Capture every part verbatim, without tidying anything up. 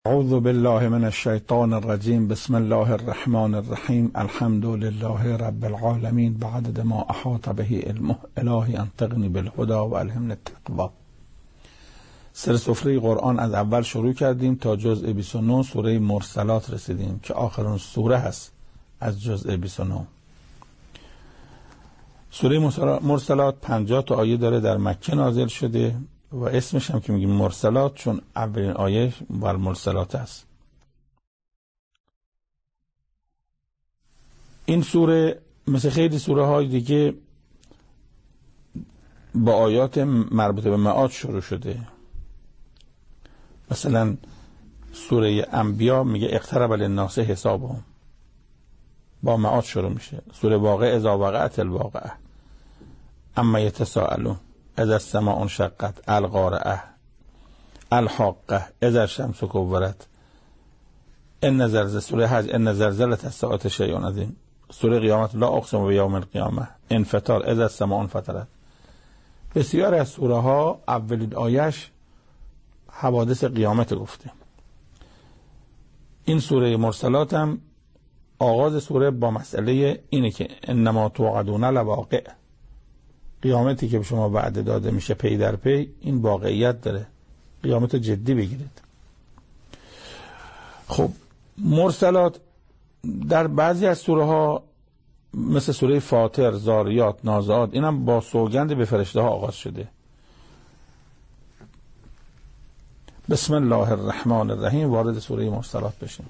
اعوذ بالله من الشیطان الرجیم. بسم الله الرحمن الرحیم. الحمد لله رب العالمین بعدد ما احاط به علمه. الهی انطقنی بالهدى و الهمنی التقوی. سر سفره قرآن از اول شروع کردیم تا جزء بیست و نه سوره مرسلات رسیدیم که آخرین سوره هست از جزء بیست و نه. سوره مرسلات پنجاه تا آیه داره، در مکه نازل شده و اسمش هم که میگیم مرسلات چون اولین آیه بر مرسلات است. این سوره مثل خیلی سوره های دیگه با آیات مربوط به معاد شروع شده. مثلا سوره انبیا میگه اقترب للناس حسابهم، با معاد شروع میشه. سوره واقعه اذا وقعت الواقعه، اما یتساءلون، اذا السماء انشقت، القارعه، الحاقه، اذا الشمس کورت، ان زلزله، سوره حج ان زلزله الساعه شیء عظیم، سوره قیامت لا اقسم بیوم القیامه، انفطار، اذا السماء انفطرت. بسیار از سوره ها اولین آیش حوادث قیامت گفته. این سوره مرسلات هم آغاز سوره با مسئله اینه که انما توعدون لواقع، قیامتی که به شما وعده داده میشه پی در پی، این واقعیت داره، قیامت جدی بگیرید. خب مرسلات در بعضی از سوره ها مثل سوره فاطر، زاریات، نازعات، اینم با سوگند به فرشته ها آغاز شده. بسم الله الرحمن الرحیم. وارد سوره مرسلات بشیم.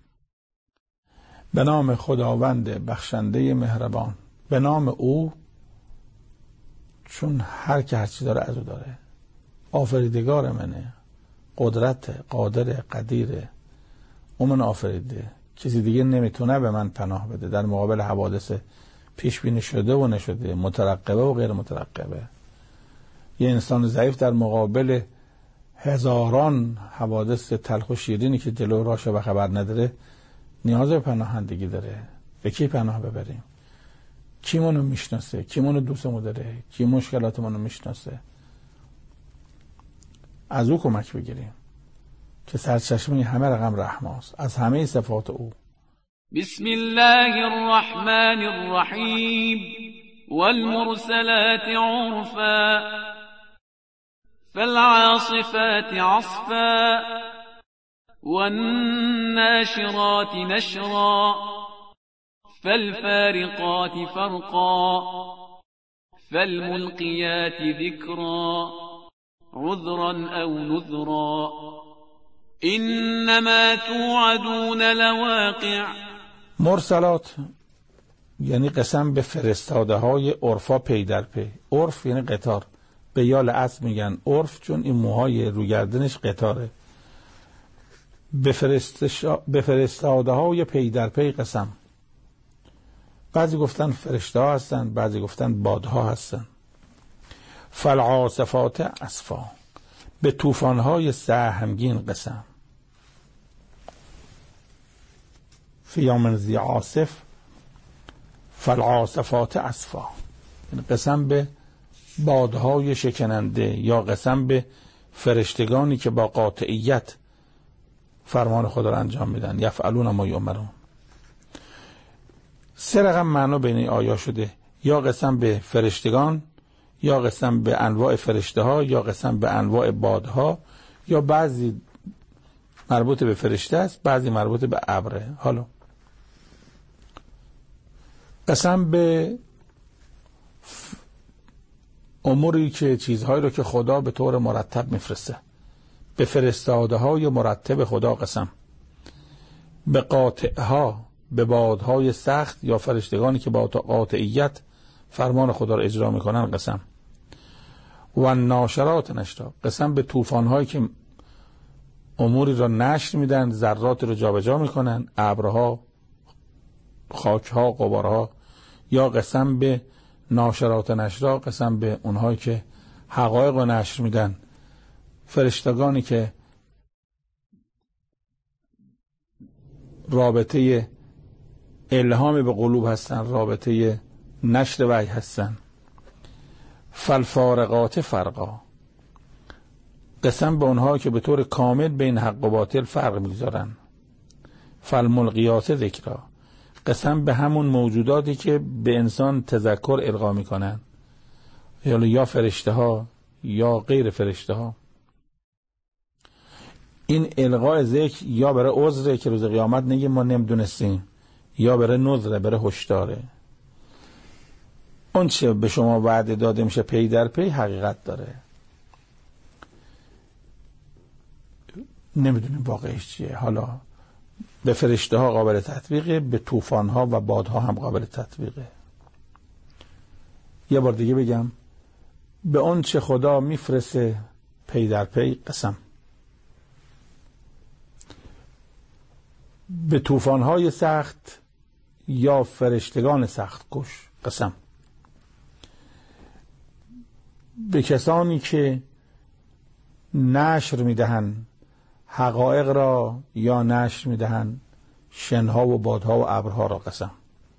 به نام خداوند بخشنده مهربان. به نام او، چون هر که هر چی داره از او داره. آفریدگار منه، قدرت، قادر، قدیره، او من آفریده، کسی دیگه نمیتونه به من پناه بده در مقابل حوادث پیش بینی شده و نشده، مترقبه و غیر مترقبه. یه انسان ضعیف در مقابل هزاران حوادث تلخ و شیرینی که جلو راشه و خبر نداره نیاز به پناهندگی داره. به کی پناه ببریم؟ کی منو میشناسه؟ کی منو دوستمو داره؟ کی مشکلات منو میشناسه؟ از او کمک بگیریم که سرچشمه همه رقم رحماست، از همه صفات او. بسم الله الرحمن الرحیم. والمرسلات عرفا فالعاصفات عصفا والناشرات نشرا فالفارقات فرقا فالملقيات ذكرا عذرا أو نذرا إنما توعدون لواقع. مرسلات یعنی قسم به فرستاده های عرفا پی در پی. عرف یعنی قطار، به یال اسب میگن عرف چون این موهای روگردنش قطاره. به فرستاده های پی در پی قسم. بعضی گفتن فرشته ها هستن، بعضی گفتن بادها هستن. فالعاصفات عصفا، به طوفان های سهمگین قسم. فی یوم ذی عاصف فالعاصفات عصفا، قسم به بادهای شکننده یا قسم به فرشتگانی که با قاطعیت فرمان خدا را انجام میدن. یفعلون ما یؤمرون. سه رقم معنا بین این آیا شده، یا قسم به فرشتگان، یا قسم به انواع فرشته ها، یا قسم به انواع بادها، یا بعضی مربوط به فرشته است، بعضی مربوط به ابره. حالا قسم به اموری که چیزهایی رو که خدا به طور مرتب میفرسته. به فرستاده های مرتب خدا قسم. به قاطعها، به بادهای سخت یا فرشتگانی که با قاطعیت فرمان خدا را اجرا میکنن قسم. و ناشرات نشرا، قسم به طوفان‌هایی که اموری را نشر میدن، ذرات رو جابجا میکنن، ابرها، خاکها، غبارها. یا قسم به ناشرات نشرا، قسم به اونهایی که حقایق رو نشر میدن، فرشتگانی که رابطه الهام به قلوب هستن، رابطه نشر وحی هستن. فالفارقات فرقا، قسم به اونها که به طور کامل بین حق و باطل فرق میگذارن. فالملقیات ذکرا، قسم به همون موجوداتی که به انسان تذکر القا میکنن، یا یا فرشته ها یا غیر فرشته ها. این القاء ذکر یا برای عذره که روز قیامت نگه ما نمیدونستیم، یا برای نذره، برای هشداره. اون چه به شما وعده داده میشه پی در پی حقیقت داره. نمیدونیم واقعش چیه. حالا به فرشته ها قابل تطبیقه، به طوفان ها و بادها هم قابل تطبیقه. یه بار دیگه بگم، به اون چه خدا میفرسه پی در پی قسم. به طوفان های سخت یا فرشتگان سخت کش قسم. به کسانی که نشر میدهند حقایق را یا نشر میدهند شنها و بادها و ابرها را قسم.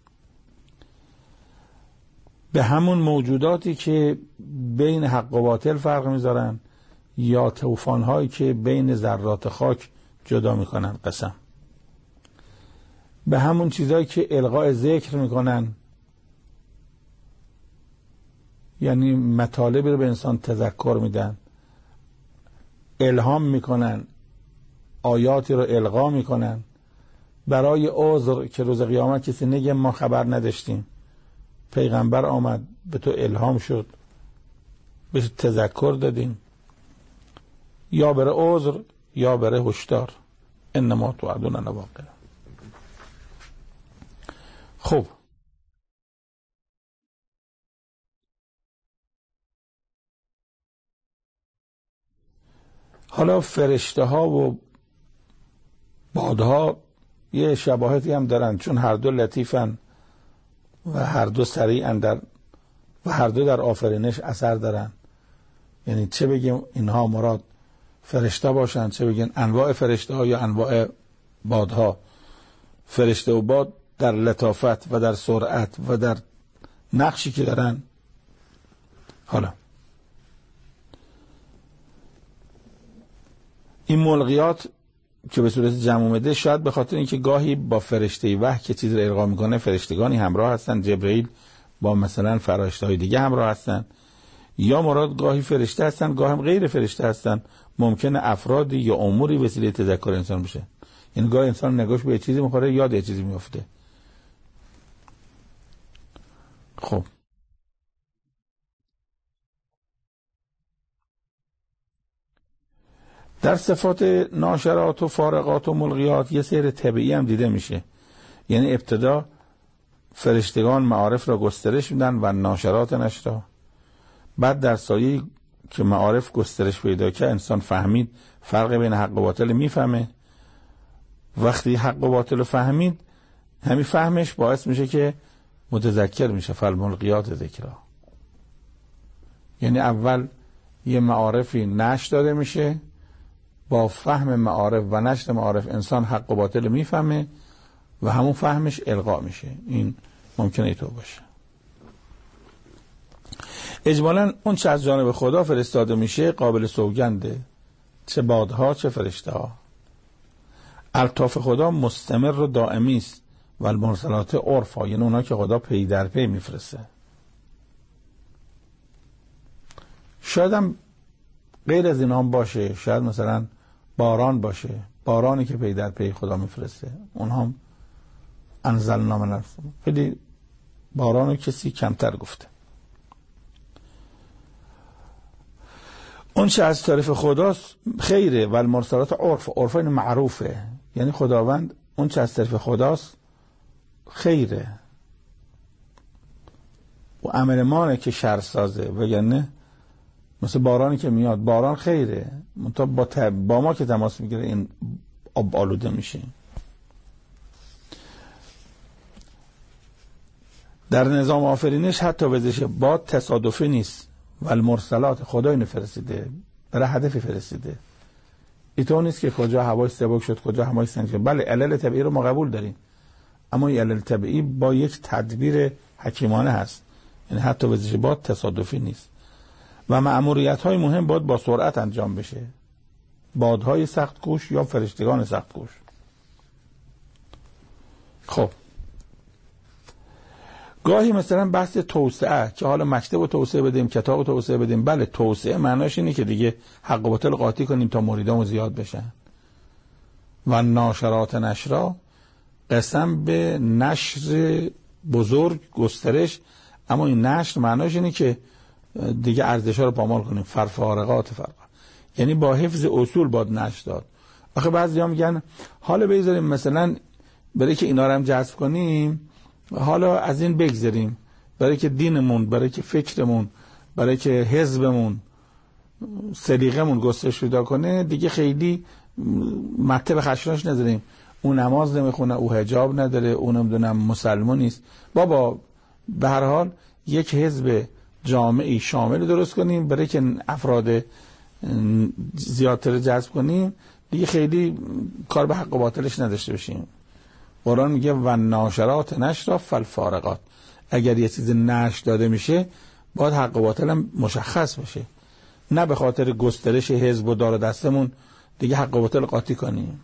به همون موجوداتی که بین حق و باطل فرق میذارن یا طوفان‌هایی که بین ذرات خاک جدا میکنن قسم. به همون چیزایی که القاء ذکر میکنن، یعنی مطالبی رو به انسان تذکر میدن، الهام میکنن، آیاتی رو القا میکنن برای عذر که روز قیامت کسی نگه ما خبر نداشتیم، پیغمبر آمد به تو الهام شد، بهش تذکر دادیم، یا برای عذر یا برای هشدار. انما توعدون لواقع. خب حالا فرشته ها و بادها یه شباهتی هم دارن، چون هر دو لطیفن و هر دو سریعن در و هر دو در آفرینش اثر دارن. یعنی چه بگیم اینها مراد فرشته باشن، چه بگیم انواع فرشته ها یا انواع بادها. فرشته و باد در لطافت و در سرعت و در نقشی که دارن. حالا این ملقیات که به صورت جمع اومده شاید به خاطر اینکه گاهی با فرشته وحی که چیز رو القا میکنه فرشتگانی همراه هستن، جبرئیل با مثلا فرشته‌های دیگه همراه هستن، یا مراد گاهی فرشته هستن گاهی هم غیر فرشته هستن. ممکنه افرادی یا اموری وسیله تذکر انسان بشه. یعنی گاهی انسان نگاش به چیزی میخوره یاد یه چیزی میفته. خب در صفات ناشرات و فارقات و ملغیات یه سیر طبیعی هم دیده میشه. یعنی ابتدا فرشتگان معارف را گسترش میدن و ناشرات نشرا، بعد در سایه که معارف گسترش پیدا کرد انسان فهمید فرق بین حق و باطل میفهمه. وقتی حق و باطل رو فهمید همین فهمش باعث میشه که متذکر میشه. فالملقیات ذکرا، یعنی اول یه معارفی نشر داده میشه، با فهم معارف و نشر معارف انسان حق و باطل میفهمه و همون فهمش القا میشه. این ممکنه اینطور باشه. اجمالاً اون چه از جانب خدا فرستاده میشه قابل سوگنده، چه بادها چه فرشته ها. الطاف خدا مستمر و دائمی است و المرسلات عرفا، یعنی اونا که خدا پی در پی میفرسته. شاید هم غیر از این هم باشه، شاید مثلا باران باشه، بارانی که پی در پی خدا میفرسته. اونها هم انزلنا من السماء، خیلی بارانو کسی کمتر گفته. اون چه از طرف خداست خیره و المرسلات عرف، عرف این معروفه، یعنی خداوند اون چه از طرف خداست خیره و عمل مانه که شر سازه. وگرنه مثل بارانی که میاد باران خیره، منتها با, با ما که تماس میگیره این آب آلوده میشه. در نظام آفرینش حتی وزش باد تصادفی نیست و المرسلات خدا اینو فرستیده، برای هدفی فرستیده. اینطور نیست که کجا هوای سبک شد کجا هوای سنگ شد. بله علل طبیعی رو ما قبول داریم، اما این علل طبیعی با یک تدبیر حکیمانه هست. یعنی حتی وزش باد تصادفی نیست. و مأموریت های مهم باید با سرعت انجام بشه، بادهای سخت کوش یا فرشتگان سخت کوش. خب گاهی مثلا بحث توسعه که حالا مکتب رو توسعه بدیم، کتاب رو توسعه بدیم، بله توسعه معناش اینه که دیگه حق و باطل قاطی کنیم تا مریدامون زیاد بشن. و ناشرات نشرا، قسم به نشر بزرگ، گسترش، اما این نشر معناش اینه که دیگه ارزش‌ها رو پامال کنیم. فرفارقات فرق، یعنی با حفظ اصول باید نشر داد. آخه بعضی‌ها میگن حالا بذاریم مثلا برای که اینا رو هم جذب کنیم، حالا از این بگذریم، برای که دینمون، برای که فکرمون، برای که حزبمون، سلیقمون گسترش پیدا کنه، دیگه خیلی مکتب خشناش نداریم. اون نماز نمیخونه، او حجاب نداره، اون نمیدونم مسلمان نیست. بابا به هر حال یک حزب جامعی شامل درست کنیم برای که افراد زیادتر جذب کنیم، دیگه خیلی کار به حق و باطلش نداشته باشیم. قرآن میگه و ناشرات نشر فالفارقات، اگر یه چیز نشر داده میشه باید حق و باطل هم مشخص بشه، نه به خاطر گسترش حزب و دار دستمون دیگه حق و باطل قاطی کنیم.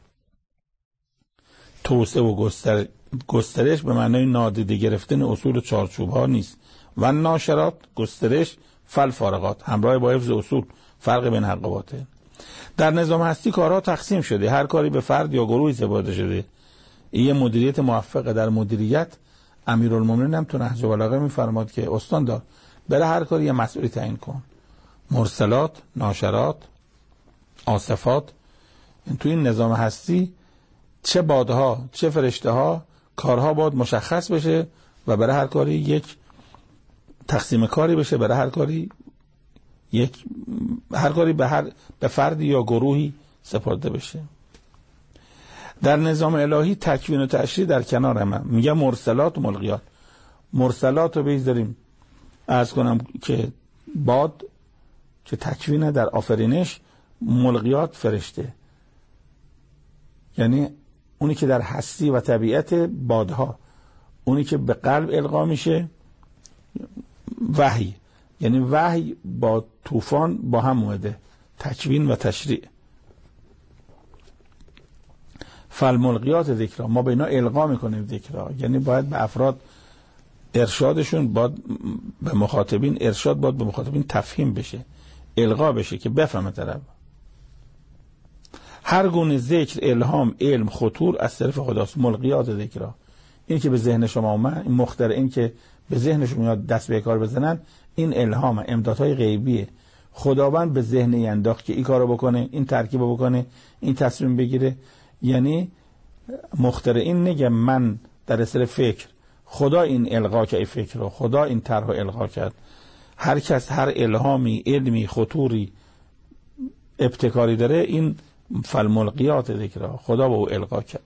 توسعه و گستر... گسترش به معنای نادیده گرفتن اصول و چارچوب ها نیست. و ناشرات گسترش، فالفارقات همراه با حفظ اصول، فرق بین حق و باطل. در نظام هستی کارها تقسیم شده، هر کاری به فرد یا گروهی سپرده شده. این مدیریت موفقه. در مدیریت امیرالمومنین هم تو نهج البلاغه میفرماد که استان دار برای هر کاری یه مسئولی تعیین کن. مرسلات، ناشرات، آصفات، این تو این نظام هستی چه بادها چه فرشته ها کارها باید مشخص بشه و برای هر کاری یک تقسیم کاری بشه، برای هر کاری یک هر کاری به هر به فردی یا گروهی سپرده بشه. در نظام الهی تکوین و تشریع در کنار هم میگه مرسلات و ملغیات. مرسلات رو بذاریم عرض کنم که باد که تکوینه در آفرینش، ملغیات فرشته، یعنی اونی که در هستی و طبیعت بادها، اونی که به قلب القا میشه وحی، یعنی وحی با طوفان با هم اومده، تکوین و تشریع. فالملقیات ذکرا، ما به اینا القا میکنیم ذکرا، یعنی باید به افراد ارشادشون، باید به مخاطبین ارشاد، باید به مخاطبین تفهیم بشه، القا بشه که بفهمه طرف. هر گونه ذکر، الهام، علم، خطور از طرف خداست. ملقیات ذکرا، این که به ذهن شما اومد، این مختر، این که به ذهنشون میاد دست به کار بزنن، این الهام، امدادهای غیبیه. خداوند به ذهن انداخت که این کارو بکنه، این ترکیبو بکنه، این تصمیم بگیره. یعنی مختر این نگه من در اثر فکر، خدا این القا کرد فکر رو، خدا این طرح القا کرد. هر کس هر الهامی، علمی، خطوری، ابتکاری داره، این فالملقیات ذکرها، خدا به او القا کرد.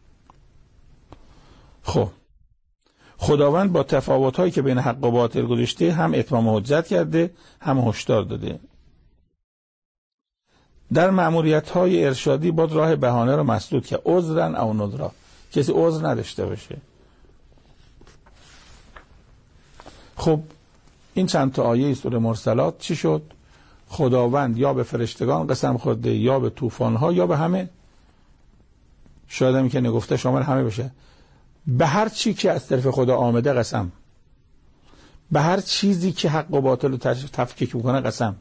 خب خداوند با تفاوت‌هایی که بین حق و باطل گذاشته هم اتمام حجت کرده، هم هشدار داده. در مأموریت‌های ارشادی باید راه بهانه رو مسدود کرد، عذرن او نذرا، کسی عذر نداشته باشه. خب این چند تا آیه سوره مرسلات چی شد؟ خداوند یا به فرشتگان قسم خورده، یا به طوفان‌ها، یا به همه. شاید هم که نگفته شامل همه بشه. به هر چی که از طرف خدا آمده قسم، به هر چیزی که حق و باطل رو تفکیک میکنه قسم،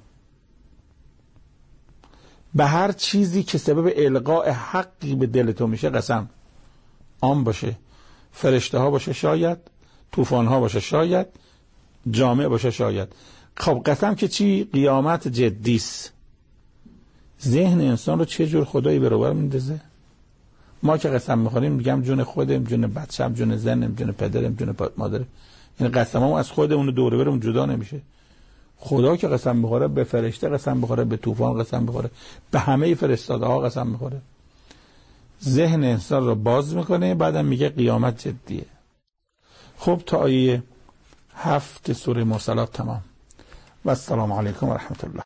به هر چیزی که سبب القاء حقی به دل تو میشه قسم. عام باشه، فرشته ها باشه شاید، طوفان ها باشه شاید، جامع باشه شاید. خب قسم که چی؟ قیامت جدیست. ذهن انسان رو چه جور خدایی به روبر میندازه؟ ما که قسم میخوریم میگم جون خودم، جون بچه‌م، جون زنم، جون پدرم، جون مادرم. این قسممون از خودمون دور و برمون جدا نمیشه. خدا که قسم میخوره به فرشته قسم میخوره، به طوفان قسم میخوره، به همه فرستاده ها قسم میخوره. ذهن انسان رو باز میکنه، بعدم میگه قیامت جدیه. خب تا آیه هفت سوره مرسلات تمام. و السلام علیکم و رحمت الله.